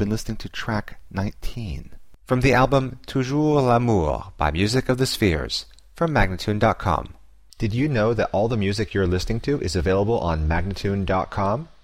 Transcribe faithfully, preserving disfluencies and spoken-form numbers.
been listening to track nineteen. From the album Toujours l'amour by Music of the Spheres, from Magnatune dot com. Did you know that all the music you're listening to is available on Magnatune dot com?